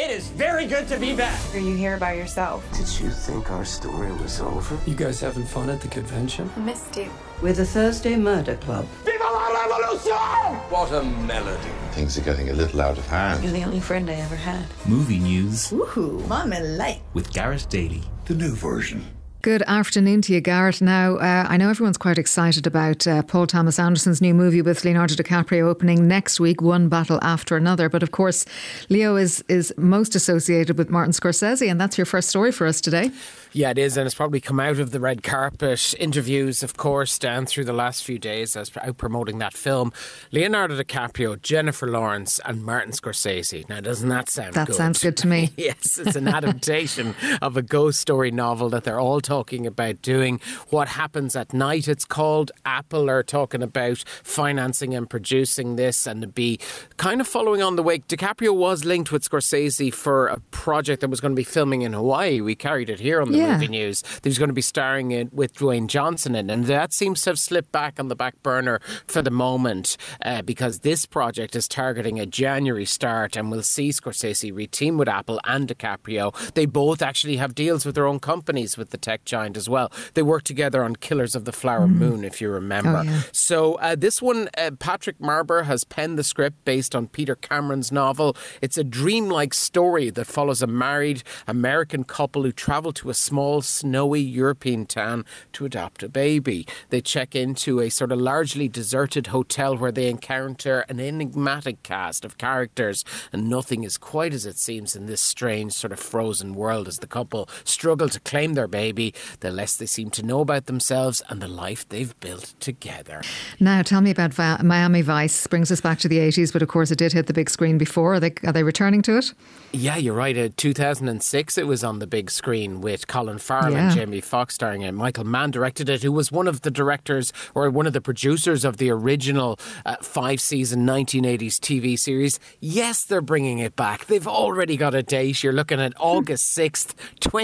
It is very good to be back. Are you here by yourself? Did you think our story was over? You guys having fun at the convention? I missed you. With the Thursday Murder Club. Viva la revolution! What a melody. Things are getting a little out of hand. You're the only friend I ever had. Movie news. Woohoo, I'm in light. With Gareth Daly. The new version. Good afternoon to you, Gareth. Now, I know everyone's quite excited about Paul Thomas Anderson's new movie with Leonardo DiCaprio opening next week, one battle after another. But of course, Leo is most associated with Martin Scorsese, and that's your first story for us today. Yeah, it is, and it's probably come out of the red carpet interviews, of course, down through the last few days as out promoting that film. Leonardo DiCaprio, Jennifer Lawrence and Martin Scorsese. Now, doesn't that sound good? That sounds good to me. Yes, it's an adaptation of a ghost story novel that they're all talking about doing. What Happens at Night, it's called. Apple are talking about financing and producing this, and to be kind of following on the wake. DiCaprio was linked with Scorsese for a project that was going to be filming in Hawaii. We carried it here on the movie news. He was going to be starring it with Dwayne Johnson in, and that seems to have slipped back on the back burner for the moment because this project is targeting a January start, and we'll see Scorsese reteam with Apple and DiCaprio. They both actually have deals with their own companies with the tech giant as well. They work together on Killers of the Flower Moon, if you remember. Oh, yeah. So this one, Patrick Marber has penned the script based on Peter Cameron's novel. It's a dreamlike story that follows a married American couple who travel to a small, snowy European town to adopt a baby. They check into a sort of largely deserted hotel where they encounter an enigmatic cast of characters, and nothing is quite as it seems in this strange sort of frozen world as the couple struggle to claim their baby, the less they seem to know about themselves and the life they've built together. Now, tell me about Miami Vice. Brings us back to the 80s, but of course it did hit the big screen before. Are they returning to it? Yeah, you're right. 2006 it was on the big screen with Colin Farrell and Jamie Foxx starring it. Michael Mann directed it, who was one of the directors or one of the producers of the original 5-season 1980s TV series. Yes, they're bringing it back. They've already got a date. You're looking at August 6th,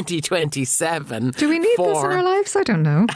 2027. Do we need this in our lives? I don't know.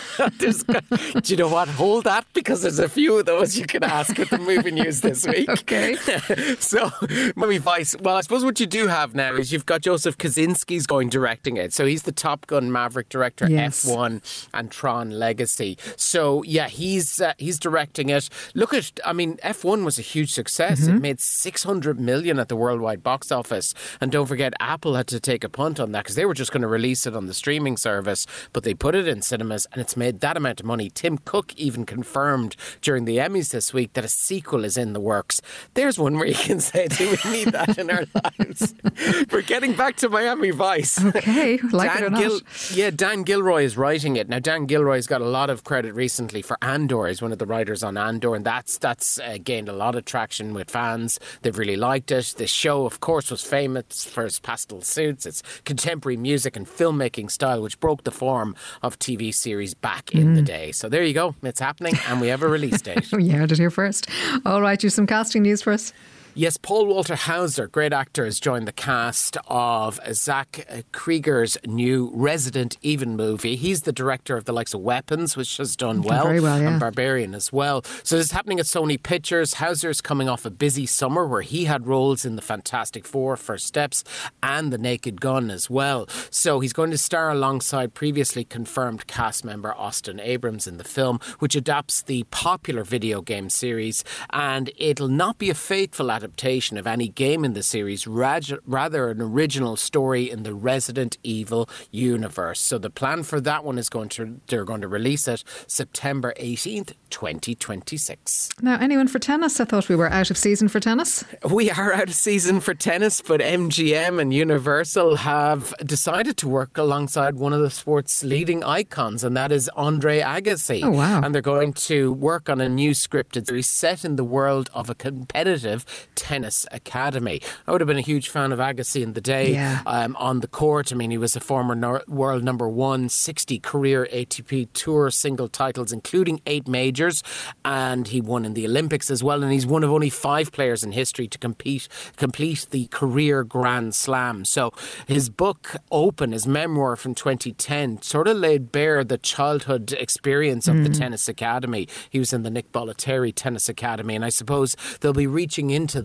Do you know what? Hold that, because there's a few of those you can ask with the movie news this week. Okay. So, Miami Vice. Well, I suppose what you do have now is you've got Joseph Kosinski's going directing it. So he's the Top Gun Maverick director, F1 and Tron Legacy. So yeah, he's directing it. Look at, I mean, F1 was a huge success. It made $600 million at the worldwide box office. And don't forget, Apple had to take a punt on that because they were just going to release it on the streaming service, but they put it in cinemas and it's made that amount of money. Tim Cook even confirmed during the Emmys this week that a sequel is in the works. There's one where you can say, do we need that in our lives? But getting back to Miami Vice. Okay, like it or not. Dan Gilroy is writing it. Now, Dan Gilroy's got a lot of credit recently for Andor. He's one of the writers on Andor, and that's gained a lot of traction with fans. They've really liked it. The show, of course, was famous for its pastel suits, its contemporary music and filmmaking style, which broke the form of TV series back in the day. So there you go. It's happening, and we have a release date. You heard it here first. All right, you have some casting news for us. Yes, Paul Walter Hauser, great actor, has joined the cast of Zach Krieger's new Resident Evil movie. He's the director of the likes of Weapons, which has done very well, and Barbarian as well. So this is happening at Sony Pictures. Hauser's coming off a busy summer where he had roles in The Fantastic Four, First Steps, and The Naked Gun as well. So he's going to star alongside previously confirmed cast member Austin Abrams in the film, which adapts the popular video game series, and it'll not be a faithful adaptation of any game in the series, rather an original story in the Resident Evil universe. So the plan for that one is they're going to release it September 18th, 2026. Now, anyone for tennis? I thought we were out of season for tennis. We are out of season for tennis, but MGM and Universal have decided to work alongside one of the sport's leading icons, and that is Andre Agassi. Oh, wow. And they're going to work on a new scripted series set in the world of a competitive tennis academy. I would have been a huge fan of Agassi in the day on the court. I mean, he was a former world number one, 60 career ATP Tour single titles, including 8 majors, and he won in the Olympics as well, and he's one of only 5 players in history to complete the career Grand Slam. So his book, Open, his memoir from 2010, sort of laid bare the childhood experience of the tennis academy. He was in the Nick Bollettieri Tennis Academy, and I suppose they'll be reaching into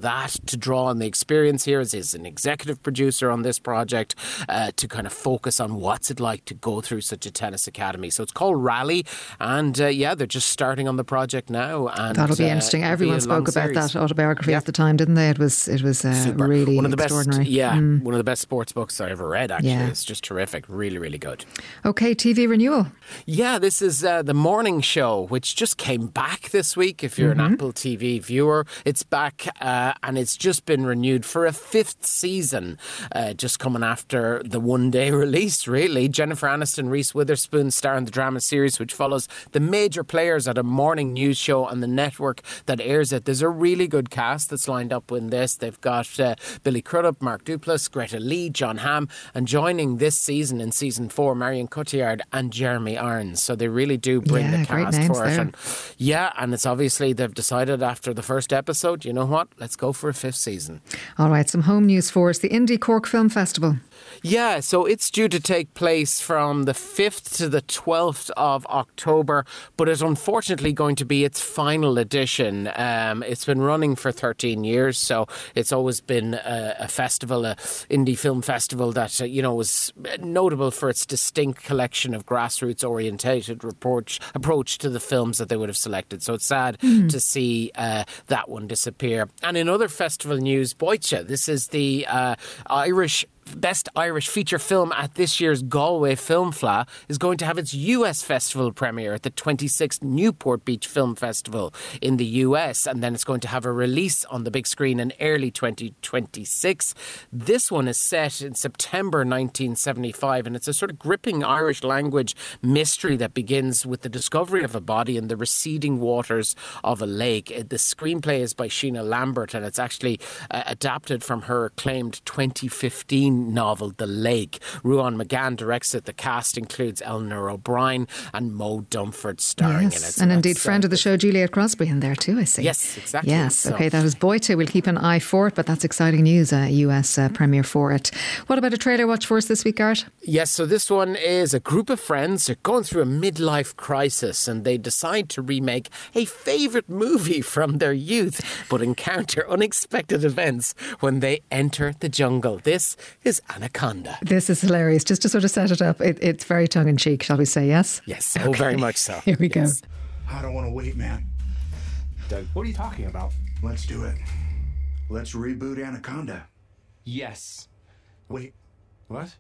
that to draw on the experience here as he's an executive producer on this project to kind of focus on what's it like to go through such a tennis academy. So it's called Rally, and they're just starting on the project now. And that'll be interesting. Everyone spoke about that autobiography at the time, didn't they? It was really one of the extraordinary. Best, one of the best sports books I ever read, actually. Yeah. It's just terrific. Really, really good. Okay, TV renewal. Yeah, this is The Morning Show, which just came back this week. If you're an Apple TV viewer, it's back and it's just been renewed for a 5th season, just coming after the one-day release, really. Jennifer Aniston, Reese Witherspoon star in the drama series, which follows the major players at a morning news show on the network that airs it. There's a really good cast that's lined up in this. They've got Billy Crudup, Mark Duplass, Greta Lee, John Hamm, and joining this season in season 4, Marion Cotillard and Jeremy Irons. So they really do bring the cast for it. And it's obviously they've decided after the first episode, you know what, let's go for a 5th season. All right, some home news for us. The Indie Cork Film Festival. Yeah, so it's due to take place from the 5th to the 12th of October, but it's unfortunately going to be its final edition. It's been running for 13 years, so it's always been a festival, a indie film festival that, was notable for its distinct collection of grassroots-orientated approach to the films that they would have selected. So it's sad to see that one disappear. And in other festival news, Boitse, this is the Best Irish Feature Film at this year's Galway Film Fleadh, is going to have its US festival premiere at the 26th Newport Beach Film Festival in the US, and then it's going to have a release on the big screen in early 2026. This one is set in September 1975, and it's a sort of gripping Irish language mystery that begins with the discovery of a body in the receding waters of a lake. The screenplay is by Sheena Lambert, and it's actually adapted from her acclaimed 2015 novel The Lake. Ruan McGann directs it. The cast includes Eleanor O'Brien and Mo Dumford starring in it. So and indeed friend of the show Juliet Crosby in there too, I see. Yes, exactly. Yes, okay, that is Boite. We'll keep an eye for it, but that's exciting news, a US premiere for it. What about a trailer watch for us this week, Garrett? Yes, so this one is a group of friends. They're going through a midlife crisis and they decide to remake a favourite movie from their youth, but encounter unexpected events when they enter the jungle. This is Anaconda. This is hilarious. Just to sort of set it up, it's very tongue-in-cheek, shall we say, yes? Yes, okay. Very much so. Here we go. I don't want to wait, man. Doug, what are you talking about? Let's do it. Let's reboot Anaconda. Yes. Wait. What?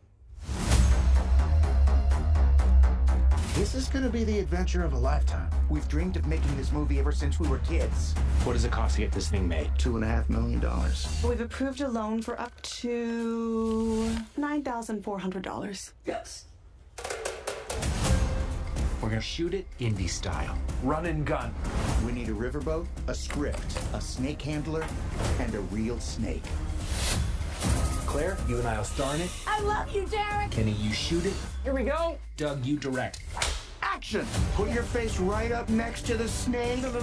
This is going to be the adventure of a lifetime. We've dreamed of making this movie ever since we were kids. What does it cost to get this thing made? $2.5 million. We've approved a loan for up to $9,400. Yes. We're going to shoot it indie style. Run and gun. We need a riverboat, a script, a snake handler, and a real snake. Claire, you and I will star in it. I love you, Derek. Kenny, you shoot it. Here we go. Doug, you direct. Action! Put your face right up next to the snake. No.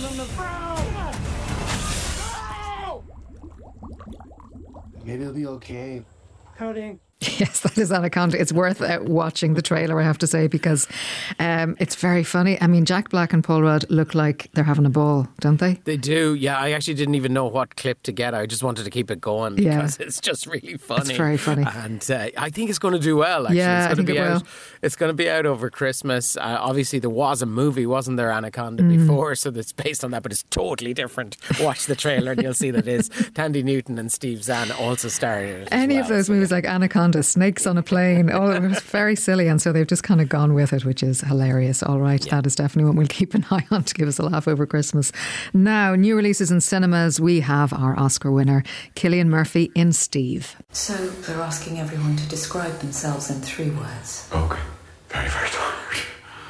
Maybe it'll be okay. Coding. Yes, that is Anaconda. It's worth watching the trailer, I have to say, because it's very funny. I mean, Jack Black and Paul Rudd look like they're having a ball, don't they? They do, yeah. I actually didn't even know what clip to get. I just wanted to keep it going because it's just really funny. It's very funny. And I think it's going to do well, actually. Yeah, I think it will. It's going to be out over Christmas. Obviously, there was a movie, wasn't there, Anaconda, before, so that's based on that, but it's totally different. Watch the trailer and you'll see that it is. Tandy Newton and Steve Zahn also starred in it. Any of those movies like Anaconda, Snakes on a Plane, oh, it was very silly, and so they've just kind of gone with it, which is hilarious. All right, that is definitely one we'll keep an eye on to give us a laugh over Christmas. Now, new releases in cinemas, we have our Oscar winner, Cillian Murphy in Steve. So they're asking everyone to describe themselves in 3 words. Okay. Very, very tired.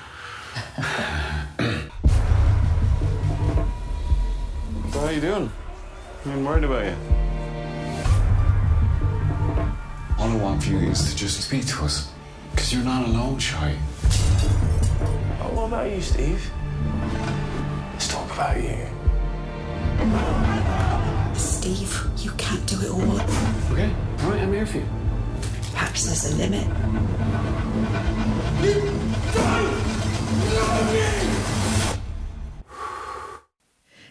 So how you doing? I'm worried about you. All I want for you is to just speak to us. Because you're not alone, Shy. Oh, what about you, Steve? Let's talk about you. Steve, you can't do it all. Okay? All right, I'm here for you. Perhaps there's a limit.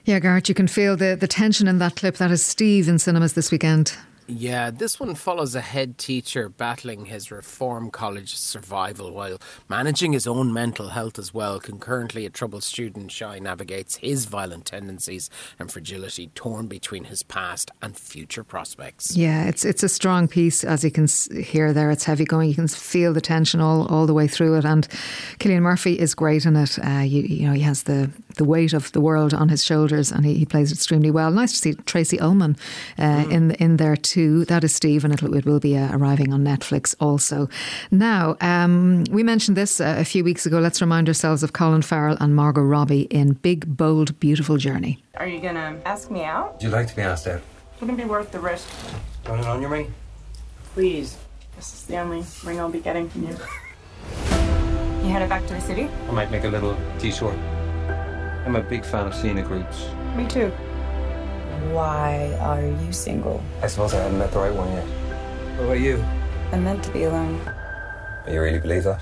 Yeah, Garrett, you can feel the tension in that clip. That is Steve in cinemas this weekend. Yeah, this one follows a head teacher battling his reform college survival while managing his own mental health as well. Concurrently, a troubled student, Shai, navigates his violent tendencies and fragility, torn between his past and future prospects. Yeah, it's a strong piece, as you can hear there. It's heavy going. You can feel the tension all the way through it. And Cillian Murphy is great in it. You know, he has the weight of the world on his shoulders, and he plays extremely well. Nice to see Tracy Ullman in there too. That is Steve, and it will be arriving on Netflix also. Now, we mentioned this a few weeks ago. Let's remind ourselves of Colin Farrell and Margot Robbie in Big, Bold, Beautiful Journey. Are you going to ask me out? Would you like to be asked out? Wouldn't it be worth the risk? Want it on your ring? Please. This is the only ring I'll be getting from you. You headed back to the city? I might make a little detour. I'm a big fan of scenic routes. Me too. Why are you single? I suppose I haven't met the right one yet. What about you? I'm meant to be alone. You really believe that?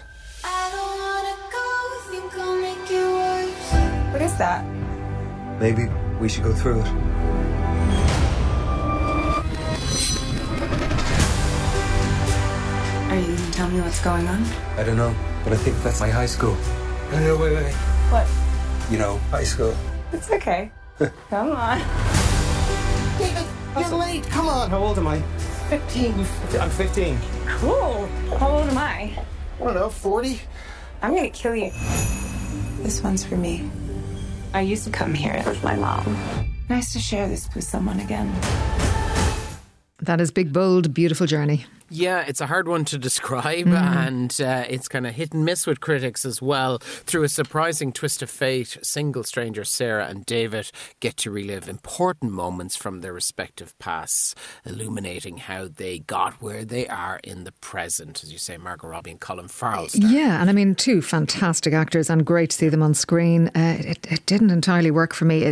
What is that? Maybe we should go through it. Are you going to tell me what's going on? I don't know, but I think that's my high school. No, wait. What? You know, high school. It's okay. Come on. David, you're late. Come on. How old am I? 15. I'm 15. Cool. How old am I? I don't know, 40? I'm going to kill you. This one's for me. I used to come here with my mom. Nice to share this with someone again. That is Big, Bold, Beautiful Journey. Yeah, it's a hard one to describe, and it's kind of hit and miss with critics as well. Through a surprising twist of fate, single strangers Sarah and David get to relive important moments from their respective pasts, illuminating how they got where they are in the present. As you say, Margot Robbie and Colin Farrell. Yeah, and I mean, two fantastic actors, and great to see them on screen. It didn't entirely work for me.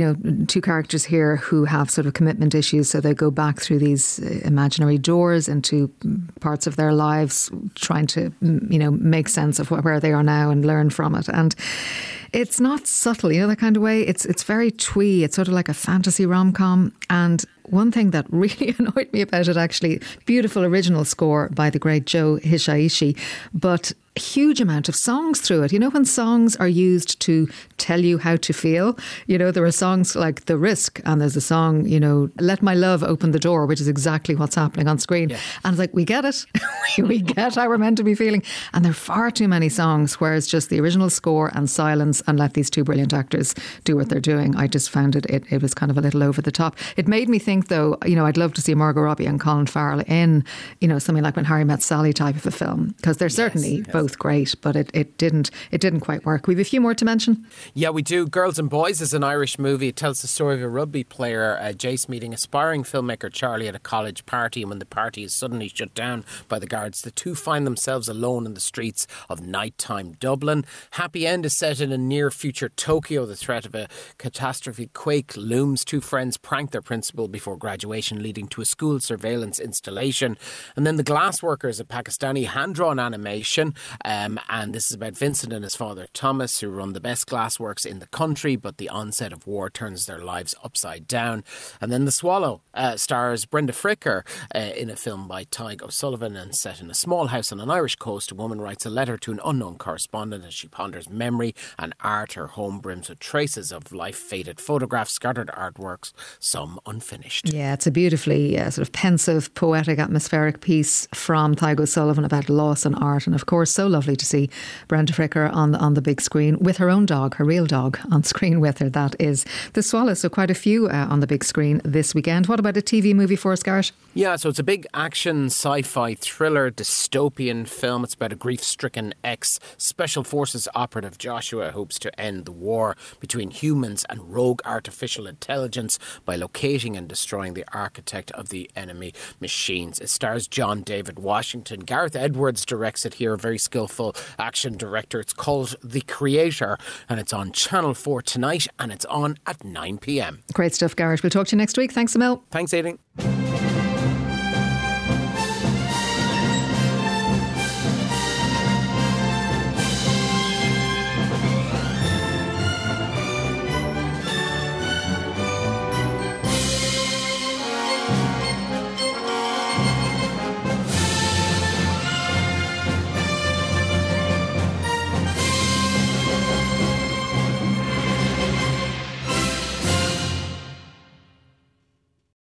Two characters here who have sort of commitment issues, so they go back through these imaginary doors into parts of their lives, trying to, make sense of where they are now and learn from it. And it's not subtle, that kind of way. It's very twee. It's sort of like a fantasy rom-com. And one thing that really annoyed me about it, actually, beautiful original score by the great Joe Hisaishi, but a huge amount of songs through it. When songs are used to tell you how to feel, there are songs like The Risk, and there's a song, Let My Love Open the Door, which is exactly what's happening on screen. Yeah. And it's like, we get it. We get how we're meant to be feeling. And there are far too many songs, whereas just the original score and silence, and let these two brilliant actors do what they're doing. I just found it was kind of a little over the top. It made me think, though, I'd love to see Margot Robbie and Colin Farrell in, something like When Harry Met Sally type of a film, because they're certainly both great, but it didn't quite work. We've a few more to mention. Yeah, we do. Girls and Boys is an Irish movie. It tells the story of a rugby player, Jace, meeting aspiring filmmaker Charlie at a college party, and when the party is suddenly shut down by the guards, the two find themselves alone in the streets of nighttime Dublin. Happy End is set in a near future Tokyo. The threat of a catastrophe quake looms. Two friends prank their principal before graduation, leading to a school surveillance installation. And then The Glassworkers, a Pakistani hand-drawn animation, and this is about Vincent and his father Thomas, who run the best glassworks in the country, but the onset of war turns their lives upside down. And then The Swallow stars Brenda Fricker in a film by Tig O'Sullivan, and set in a small house on an Irish coast. A woman writes a letter to an unknown correspondent as she ponders memory and art. Her home brims with traces of life, faded photographs, scattered artworks, some unfinished. Yeah, it's a beautifully sort of pensive, poetic, atmospheric piece from Tig O'Sullivan about loss and art. And of course, so lovely to see Brenda Fricker on the big screen with her own dog, her real dog, on screen with her. That is The Swallow. So quite a few on the big screen this weekend. What about a TV movie for us, Garrett? Yeah, so it's a big action, sci-fi, thriller, dystopian film. It's about a grief-stricken ex-Special Forces operative Joshua who hopes to end the war between humans and rogue artificial intelligence by locating and destroying the architect of the enemy machines. It stars John David Washington. Gareth Edwards directs it here, a very skillful action director. It's called The Creator, and it's on Channel 4 tonight, and it's on at 9 p.m. Great stuff, Garrett. We'll talk to you next week. Thanks, Emil. Thanks, Aidan.